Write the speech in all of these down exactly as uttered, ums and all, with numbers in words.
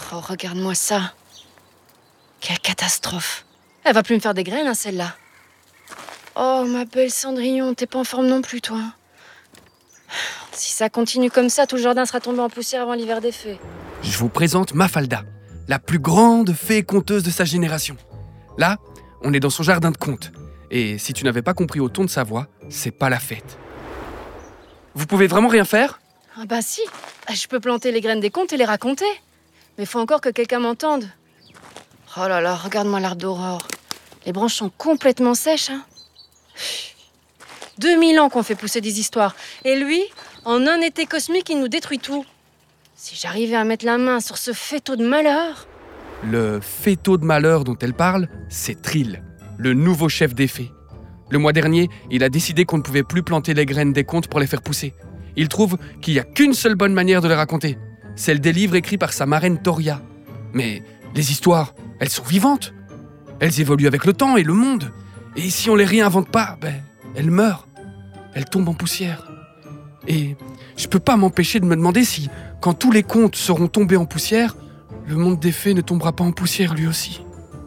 Oh, regarde-moi ça. Quelle catastrophe. Elle va plus me faire des graines, hein, celle-là. Oh, ma belle Cendrillon, t'es pas en forme non plus, toi. Si ça continue comme ça, tout le jardin sera tombé en poussière avant l'hiver des fées. Je vous présente Mafalda, la plus grande fée conteuse de sa génération. Là, on est dans son jardin de contes. Et si tu n'avais pas compris au ton de sa voix, c'est pas la fête. Vous pouvez vraiment rien faire ? Ah bah si, je peux planter les graines des contes et les raconter. Mais faut encore que quelqu'un m'entende. Oh là là, regarde-moi l'arbre d'aurore. Les branches sont complètement sèches, hein. deux mille ans qu'on fait pousser des histoires. Et lui, en un été cosmique, il nous détruit tout. Si j'arrivais à mettre la main sur ce fétaux de malheur... Le fétaux de malheur dont elle parle, c'est Trill, le nouveau chef des fées. Le mois dernier, il a décidé qu'on ne pouvait plus planter les graines des contes pour les faire pousser. Il trouve qu'il n'y a qu'une seule bonne manière de les raconter. Celle des livres écrits par sa marraine Toria. Mais les histoires, elles sont vivantes. Elles évoluent avec le temps et le monde. Et si on les réinvente pas, ben, elles meurent. Elles tombent en poussière. Et je peux pas m'empêcher de me demander si, quand tous les contes seront tombés en poussière, le monde des fées ne tombera pas en poussière lui aussi.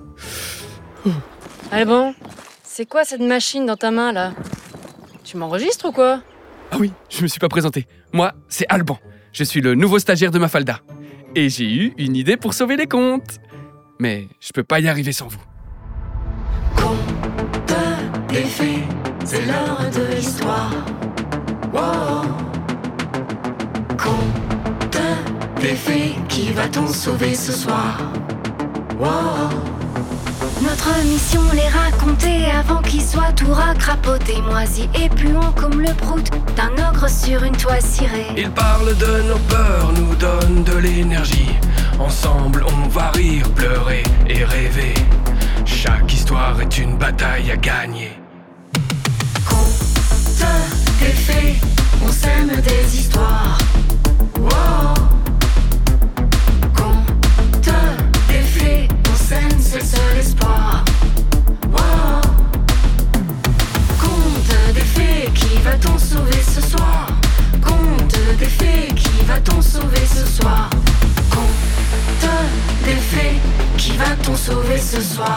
Allez bon, c'est quoi cette machine dans ta main, là? Tu m'enregistres ou quoi? Ah oui, je me suis pas présenté. Moi, c'est Alban. Je suis le nouveau stagiaire de Mafalda. Et j'ai eu une idée pour sauver les contes. Mais je peux pas y arriver sans vous. Conte des fées, c'est l'heure de l'histoire. Wow. Conte des fées, qui va-t-on sauver ce soir? Wow. Notre mission, les raconter avant qu'ils soient tout racrapotés, moisis et puants comme le prout d'un ogre sur une toile cirée. Ils parlent de nos peurs, nous donnent de l'énergie. Ensemble, on va rire, pleurer et rêver. Chaque histoire est une bataille à gagner. Conte des fées, on sème des histoires. Wow. Conte des fées, on sème, c'est le seul espoir. Wow. Conte des fées, qui va-t-on sauver ce soir? Conte des fées, qui va-t-on sauver ce soir? Conte des fées, qui va-t-on sauver ce soir?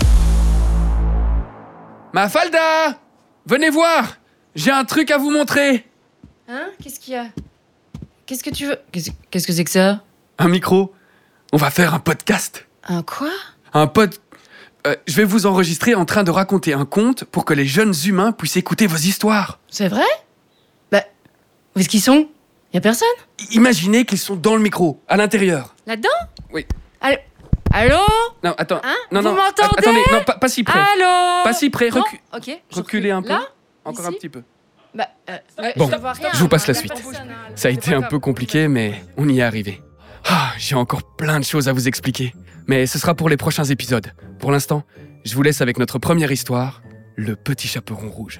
Mafalda! Venez voir! J'ai un truc à vous montrer! Hein? Qu'est-ce qu'il y a? Qu'est-ce que tu veux? Qu'est-ce, qu'est-ce que c'est que ça? Un micro. On va faire un podcast. Un quoi? Un pod... Euh, je vais vous enregistrer en train de raconter un conte pour que les jeunes humains puissent écouter vos histoires. C'est vrai? Bah, où est-ce qu'ils sont? Y a personne? Imaginez qu'ils sont dans le micro, à l'intérieur. Là-dedans? Oui. Allô? Allô? Non, attends. Hein? non, Vous non. m'entendez? Attendez, non, pas, pas si près. Allô? Pas si près. Non? Recu... Ok. je Reculez un peu. Là? Encore Ici? un petit peu. Bah, euh, ouais, Bon, je vois rien. je vous passe la Y a suite. personne, hein. Ça a C'est été pas un grave. peu compliqué, mais on y est arrivé. Ah, j'ai encore plein de choses à vous expliquer. Mais ce sera pour les prochains épisodes. Pour l'instant, je vous laisse avec notre première histoire, Le Petit Chaperon Rouge.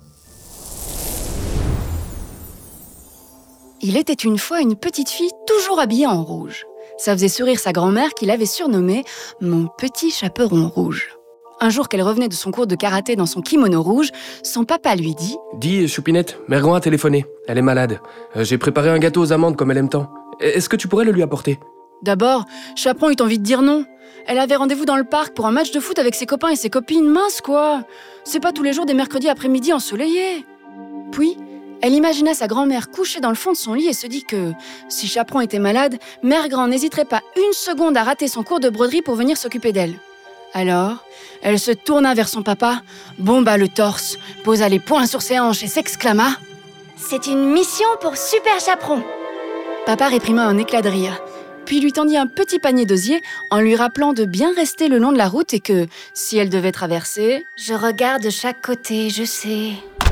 Il était une fois une petite fille toujours habillée en rouge. Ça faisait sourire sa grand-mère qui l'avait surnommée « Mon petit chaperon rouge ». Un jour qu'elle revenait de son cours de karaté dans son kimono rouge, son papa lui dit « Dis, Choupinette, Mère Grand a téléphoné. Elle est malade. Euh, j'ai préparé un gâteau aux amandes comme elle aime tant. Est-ce que tu pourrais le lui apporter ?» D'abord, Chaperon eut envie de dire non. Elle avait rendez-vous dans le parc pour un match de foot avec ses copains et ses copines. Mince quoi! C'est pas tous les jours des mercredis après-midi ensoleillés. Puis, elle imagina sa grand-mère couchée dans le fond de son lit et se dit que, si Chaperon était malade, Mère Grand n'hésiterait pas une seconde à rater son cours de broderie pour venir s'occuper d'elle. Alors, elle se tourna vers son papa, bomba le torse, posa les poings sur ses hanches et s'exclama « C'est une mission pour Super Chaperon !» Papa réprima un éclat de rire, puis lui tendit un petit panier d'osier en lui rappelant de bien rester le long de la route et que, si elle devait traverser... Je regarde de chaque côté, je sais.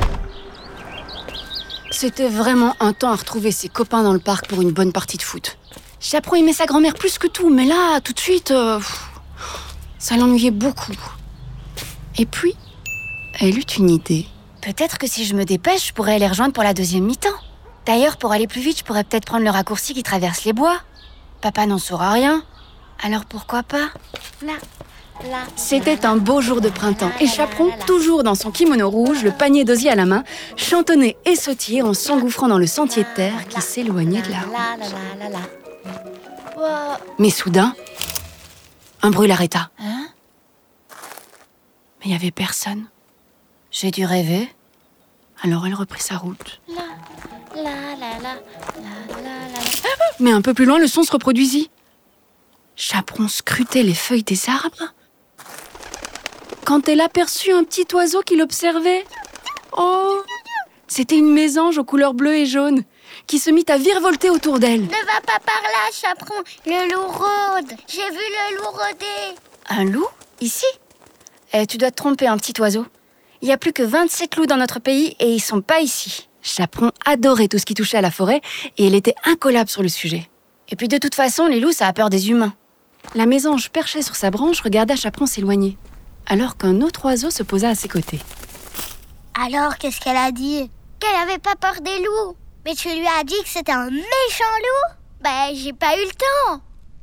C'était vraiment un temps à retrouver ses copains dans le parc pour une bonne partie de foot. Chaperon aimait sa grand-mère plus que tout, mais là, tout de suite, euh, pff, ça l'ennuyait beaucoup. Et puis, elle eut une idée. Peut-être que si je me dépêche, je pourrais les rejoindre pour la deuxième mi-temps. D'ailleurs, pour aller plus vite, je pourrais peut-être prendre le raccourci qui traverse les bois. Papa n'en saura rien. Alors pourquoi pas? Là, là. C'était un beau jour de printemps et Chaperon, toujours dans son kimono rouge, le panier d'osier à la main, chantonnait et sautillait en s'engouffrant dans le sentier de terre qui s'éloignait de la route. Bah... Mais soudain, un bruit l'arrêta. Hein? Mais il n'y avait personne. J'ai dû rêver. Alors elle reprit sa route. La, la, la, la, la, la, la. Mais un peu plus loin, le son se reproduisit. Chaperon scrutait les feuilles des arbres quand elle aperçut un petit oiseau qui l'observait. Oh! C'était une mésange aux couleurs bleues et jaunes qui se mit à virevolter autour d'elle. Ne va pas par là, Chaperon. Le loup rôde. J'ai vu le loup rôder. Un loup? Ici? Eh, tu dois te tromper, un petit oiseau. Il n'y a plus que vingt-sept loups dans notre pays et ils sont pas ici. Chaperon adorait tout ce qui touchait à la forêt et elle était incollable sur le sujet. Et puis de toute façon, les loups, ça a peur des humains. La mésange perchée sur sa branche regarda Chaperon s'éloigner, alors qu'un autre oiseau se posa à ses côtés. Alors, qu'est-ce qu'elle a dit? Qu'elle avait pas peur des loups. Mais tu lui as dit que c'était un méchant loup? Ben, j'ai pas eu le temps.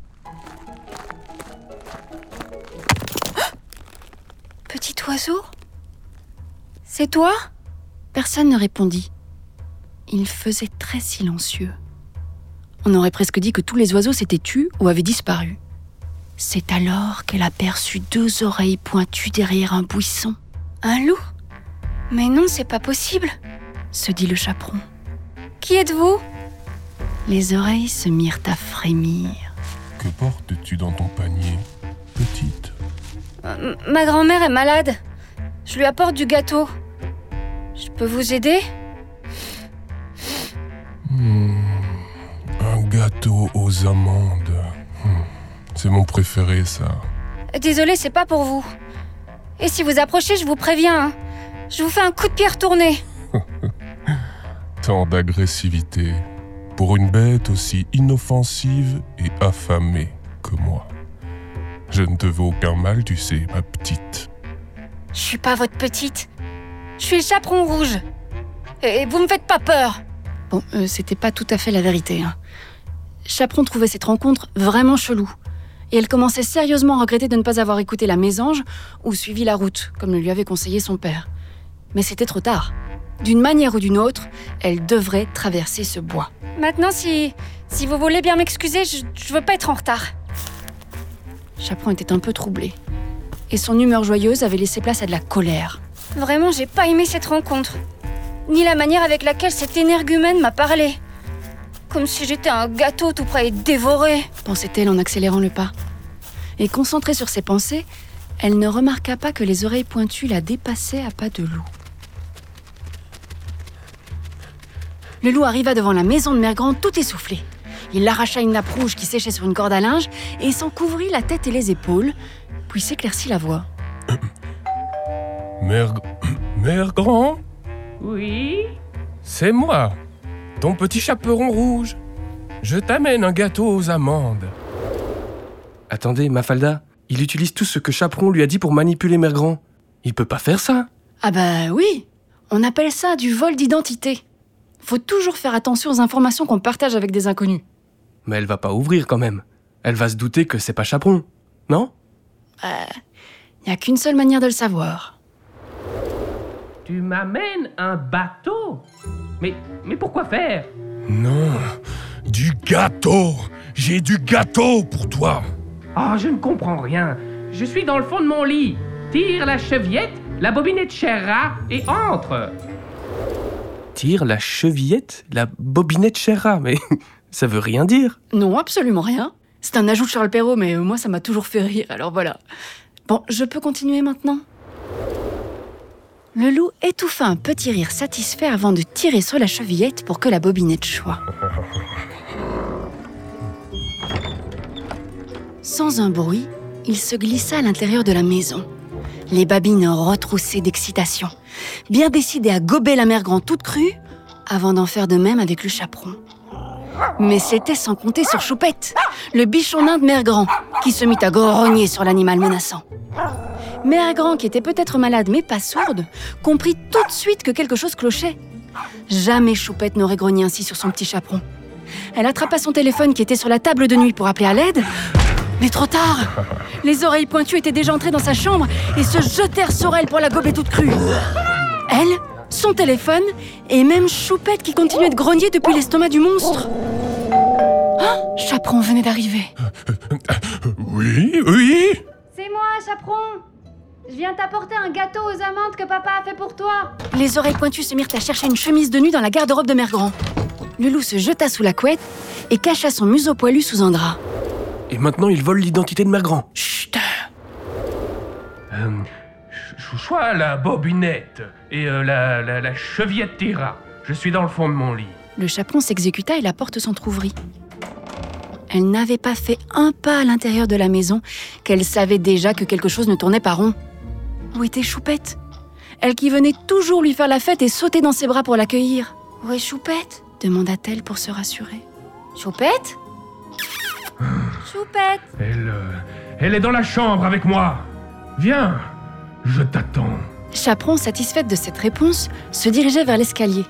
Petit oiseau? C'est toi? Personne ne répondit. Il faisait très silencieux. On aurait presque dit que tous les oiseaux s'étaient tus ou avaient disparu. C'est alors qu'elle aperçut deux oreilles pointues derrière un buisson. Un loup? Mais non, c'est pas possible, se dit le chaperon. Qui êtes-vous? Les oreilles se mirent à frémir. Que portes-tu dans ton panier, petite? euh, Ma grand-mère est malade. Je lui apporte du gâteau. Je peux vous aider? Hmm, un gâteau aux amandes. Hmm, c'est mon préféré, ça. Désolée, c'est pas pour vous. Et si vous approchez, je vous préviens, hein. Je vous fais un coup de pied retourné. Tant d'agressivité pour une bête aussi inoffensive et affamée que moi. Je ne te veux aucun mal, tu sais, ma petite. Je suis pas votre petite. Je suis le chaperon rouge. Et vous me faites pas peur. Bon, euh, c'était pas tout à fait la vérité, hein. Chaperon trouvait cette rencontre vraiment chelou. Et elle commençait sérieusement à regretter de ne pas avoir écouté la mésange ou suivi la route, comme le lui avait conseillé son père. Mais c'était trop tard. D'une manière ou d'une autre, elle devrait traverser ce bois. Maintenant, si, si vous voulez bien m'excuser, je, je veux pas être en retard. Chaperon était un peu troublé. Et son humeur joyeuse avait laissé place à de la colère. Vraiment, j'ai pas aimé cette rencontre. Ni la manière avec laquelle cette énergumène m'a parlé. Comme si j'étais un gâteau tout prêt à être dévoré, pensait-elle en accélérant le pas. Et concentrée sur ses pensées, elle ne remarqua pas que les oreilles pointues la dépassaient à pas de loup. Le loup arriva devant la maison de Mère Grand tout essoufflé. Il arracha une nappe rouge qui séchait sur une corde à linge et s'en couvrit la tête et les épaules, puis s'éclaircit la voix. Mère... Mère Grand? Oui? C'est moi, ton petit chaperon rouge. Je t'amène un gâteau aux amandes. Attendez, Mafalda, il utilise tout ce que Chaperon lui a dit pour manipuler Mère Grand. Il peut pas faire ça. Ah bah oui, on appelle ça du vol d'identité. Faut toujours faire attention aux informations qu'on partage avec des inconnus. Mais elle va pas ouvrir quand même. Elle va se douter que c'est pas Chaperon, non? Euh, y a qu'une seule manière de le savoir. Tu m'amènes un bateau? Mais, mais pourquoi faire? Non, du gâteau. J'ai du gâteau pour toi. Oh, je ne comprends rien. Je suis dans le fond de mon lit. Tire la chevillette, la bobinette Sherra et entre. Tire la chevillette, la bobinette Sherra, mais ça veut rien dire. Non, absolument rien. C'est un ajout de Charles Perrault, mais moi ça m'a toujours fait rire, alors voilà. Bon, je peux continuer maintenant? Le loup étouffa un petit rire satisfait avant de tirer sur la chevillette pour que la bobinette choie. Sans un bruit, il se glissa à l'intérieur de la maison. Les babines retroussaient d'excitation, bien décidées à gober la Mère Grand toute crue, avant d'en faire de même avec le chaperon. Mais c'était sans compter sur Choupette, le bichon nain de Mère Grand, qui se mit à grogner sur l'animal menaçant. Mère Grand, qui était peut-être malade mais pas sourde, comprit tout de suite que quelque chose clochait. Jamais Choupette n'aurait grogné ainsi sur son petit chaperon. Elle attrapa son téléphone qui était sur la table de nuit pour appeler à l'aide. Mais trop tard! Les oreilles pointues étaient déjà entrées dans sa chambre et se jetèrent sur elle pour la gober toute crue. Elle, son téléphone et même Choupette qui continuait de grogner depuis l'estomac du monstre. Ah, Chaperon Chaperon venait d'arriver. Oui, oui. C'est moi, Chaperon. Je viens t'apporter un gâteau aux amandes que papa a fait pour toi. Les oreilles pointues se mirent à chercher une chemise de nuit dans la garde-robe de Mère Grand. Le loup se jeta sous la couette et cacha son museau poilu sous un drap. Et maintenant, il vole l'identité de Mère Grand. Chut! Euh, je sois la bobinette et euh, la, la, la chevillette tira. Je suis dans le fond de mon lit. Le chaperon s'exécuta et la porte s'entr'ouvrit. Elle n'avait pas fait un pas à l'intérieur de la maison qu'elle savait déjà que quelque chose ne tournait pas rond. Où était Choupette? Elle qui venait toujours lui faire la fête et sauter dans ses bras pour l'accueillir. « Où est Choupette ?» demanda-t-elle pour se rassurer. « Choupette ? Choupette !» Elle, euh, elle est dans la chambre avec moi. Viens, je t'attends. Chaperon, satisfaite de cette réponse, se dirigeait vers l'escalier.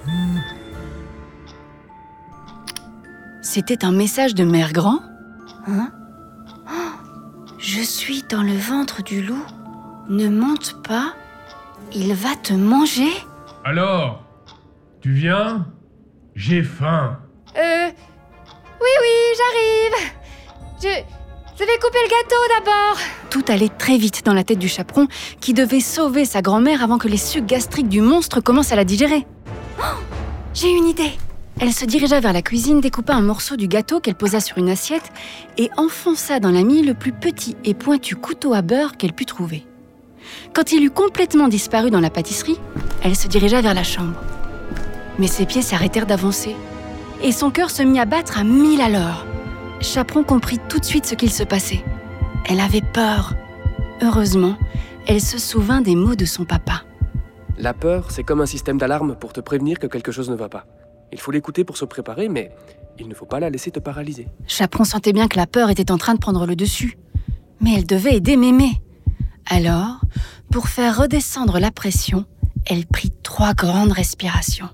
C'était un message de Mère Grand. Hein ? Oh, je suis dans le ventre du loup. Ne monte pas. Il va te manger. Alors, tu viens ? J'ai faim. Euh... Oui, oui, j'arrive. Je... Je vais couper le gâteau d'abord. Tout allait très vite dans la tête du chaperon qui devait sauver sa grand-mère avant que les sucs gastriques du monstre commencent à la digérer. Oh, j'ai une idée. Elle se dirigea vers la cuisine, découpa un morceau du gâteau qu'elle posa sur une assiette et enfonça dans la mie le plus petit et pointu couteau à beurre qu'elle put trouver. Quand il eut complètement disparu dans la pâtisserie, elle se dirigea vers la chambre. Mais ses pieds s'arrêtèrent d'avancer et son cœur se mit à battre à mille à l'heure. Chaperon comprit tout de suite ce qu'il se passait. Elle avait peur. Heureusement, elle se souvint des mots de son papa. La peur, c'est comme un système d'alarme pour te prévenir que quelque chose ne va pas. Il faut l'écouter pour se préparer, mais il ne faut pas la laisser te paralyser. Chaperon sentait bien que la peur était en train de prendre le dessus. Mais elle devait aider Mémé. Alors, pour faire redescendre la pression, elle prit trois grandes respirations.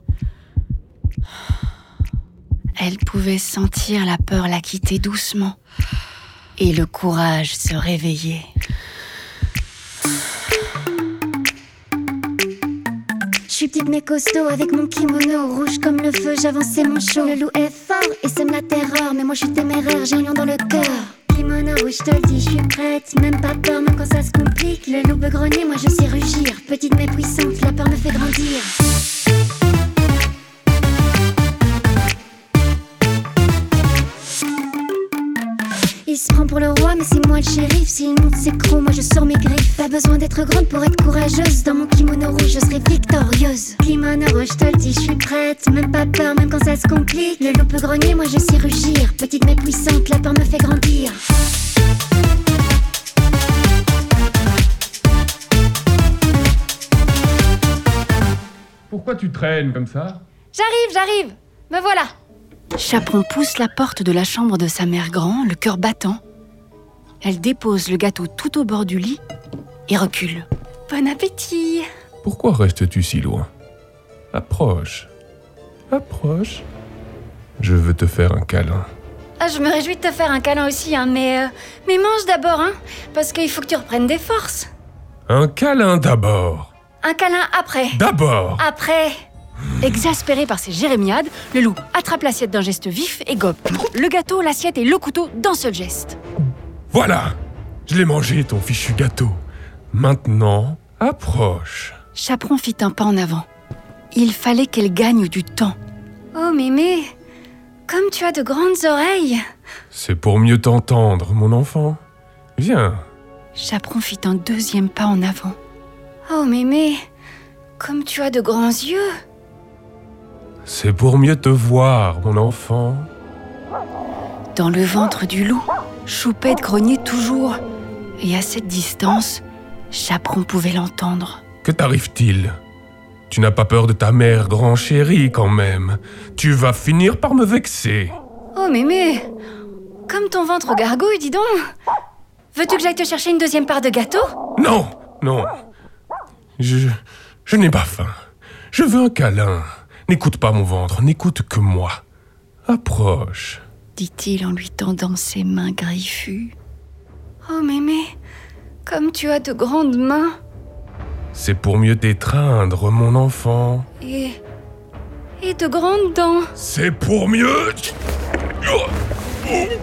Elle pouvait sentir la peur la quitter doucement et le courage se réveiller. Je suis petite mais costaud avec mon kimono rouge comme le feu, j'avançais mon show. Le loup est fort et sème la terreur, mais moi je suis téméraire, j'ai un lion dans le cœur. Kimono rouge, je te le dis, je suis prête, même pas peur, même quand ça se complique. Le loup peut grogner, moi je sais rugir, petite mais puissante, la peur me fait grandir. Il se prend pour le roi, mais c'est moi le shérif. S'il monte ses crocs, moi je sors mes griffes. Pas besoin d'être grande pour être courageuse. Dans mon kimono rouge, je serai victorieuse. Kimono rouge, je te le dis, je suis prête. Même pas peur, même quand ça se complique. Le loup peut grogner, moi je sais rugir. Petite mais puissante, la peur me fait grandir. Pourquoi tu traînes comme ça ? J'arrive, j'arrive. Me voilà. Chaperon pousse la porte de la chambre de sa mère Grand, le cœur battant. Elle dépose le gâteau tout au bord du lit et recule. Bon appétit! Pourquoi restes-tu si loin? Approche. Approche. Je veux te faire un câlin. Ah, je me réjouis de te faire un câlin aussi, hein, mais... Euh, mais mange d'abord, hein, parce qu'il faut que tu reprennes des forces. Un câlin d'abord. Un câlin après. D'abord. Après. Exaspéré par ces jérémiades, le loup attrape l'assiette d'un geste vif et gobe. Le gâteau, l'assiette et le couteau d'un seul geste. Voilà. Je l'ai mangé, ton fichu gâteau. Maintenant, approche. Chaperon fit un pas en avant. Il fallait qu'elle gagne du temps. Oh mémé, comme tu as de grandes oreilles. C'est pour mieux t'entendre, mon enfant. Viens. Chaperon fit un deuxième pas en avant. Oh mémé, comme tu as de grands yeux. C'est pour mieux te voir, mon enfant. Dans le ventre du loup, Choupette grognait toujours. Et à cette distance, Chaperon pouvait l'entendre. Que t'arrive-t-il? Tu n'as pas peur de ta mère, grand chéri, quand même. Tu vas finir par me vexer. Oh mémé, comme ton ventre gargouille, dis donc. Veux-tu que j'aille te chercher une deuxième part de gâteau? Non, non. Je, je n'ai pas faim. Je veux un câlin. N'écoute pas mon ventre, n'écoute que moi. Approche, dit-il en lui tendant ses mains griffues. Oh mémé, comme tu as de grandes mains. C'est pour mieux t'étreindre, mon enfant. Et... et de grandes dents. C'est pour mieux...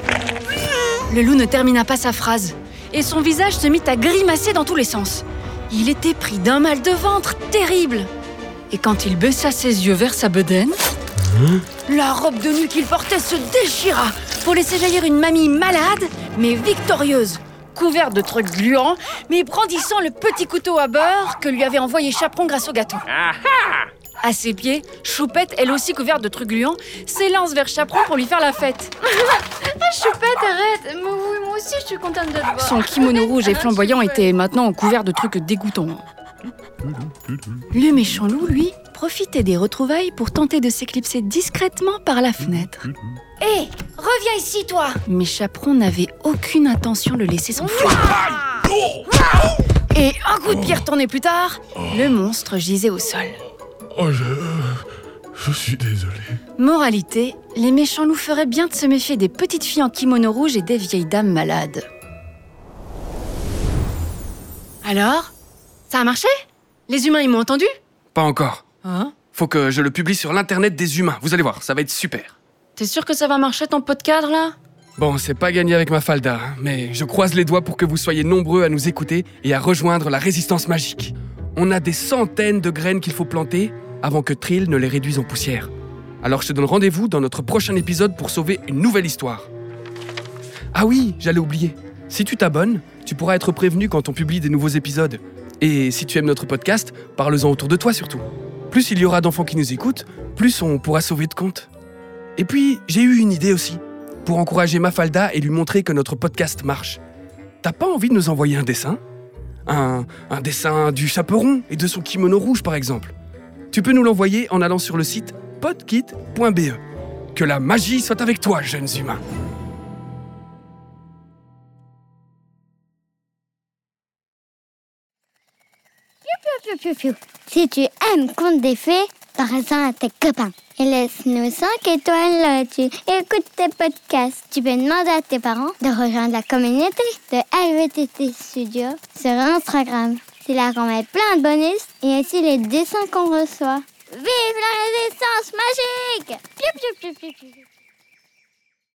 Le loup ne termina pas sa phrase, et son visage se mit à grimacer dans tous les sens. Il était pris d'un mal de ventre terrible. Et quand il baissa ses yeux vers sa bedaine, hein? La robe de nuit qu'il portait se déchira pour laisser jaillir une mamie malade, mais victorieuse, couverte de trucs gluants, mais brandissant le petit couteau à beurre que lui avait envoyé Chaperon grâce au gâteau. À ses pieds, Choupette, elle aussi couverte de trucs gluants, s'élance vers Chaperon pour lui faire la fête. Choupette, arrête. Moi, oui, moi aussi, je suis contente de te voir. Son kimono rouge et flamboyant était maintenant couvert de trucs dégoûtants. Le méchant loup, lui, profitait des retrouvailles pour tenter de s'éclipser discrètement par la fenêtre. Hé, hey, reviens ici, toi! Mais Chaperon n'avait aucune intention de le laisser s'enfuir. Et un coup de pied retourné plus tard, le monstre gisait au sol. Oh, je... Je suis désolé. Moralité, les méchants loups feraient bien de se méfier des petites filles en kimono rouge et des vieilles dames malades. Alors? Ça a marché? Les humains, ils m'ont entendu? Pas encore. Hein? Faut que je le publie sur l'internet des humains. Vous allez voir, ça va être super. T'es sûr que ça va marcher ton pot de cadre, là? Bon, c'est pas gagné avec ma falda, hein, mais je croise les doigts pour que vous soyez nombreux à nous écouter et à rejoindre la résistance magique. On a des centaines de graines qu'il faut planter avant que Trill ne les réduise en poussière. Alors je te donne rendez-vous dans notre prochain épisode pour sauver une nouvelle histoire. Ah oui, j'allais oublier. Si tu t'abonnes, tu pourras être prévenu quand on publie des nouveaux épisodes. Et si tu aimes notre podcast, parle-en autour de toi surtout. Plus il y aura d'enfants qui nous écoutent, plus on pourra sauver de comptes. Et puis, j'ai eu une idée aussi, pour encourager Mafalda et lui montrer que notre podcast marche. T'as pas envie de nous envoyer un dessin ? Un, un dessin du chaperon et de son kimono rouge, par exemple. Tu peux nous l'envoyer en allant sur le site podkit point b e. Que la magie soit avec toi, jeunes humains. Si tu aimes Contes des Fées, parle-en à tes copains. Et laisse-nous cinq étoiles là-dessus. Écoute tes podcasts. Tu peux demander à tes parents de rejoindre la communauté de L V T T Studio sur Instagram. C'est là qu'on met plein de bonus et aussi les dessins qu'on reçoit. Vive la résistance magique! Piou, piou, piou, piou, piou.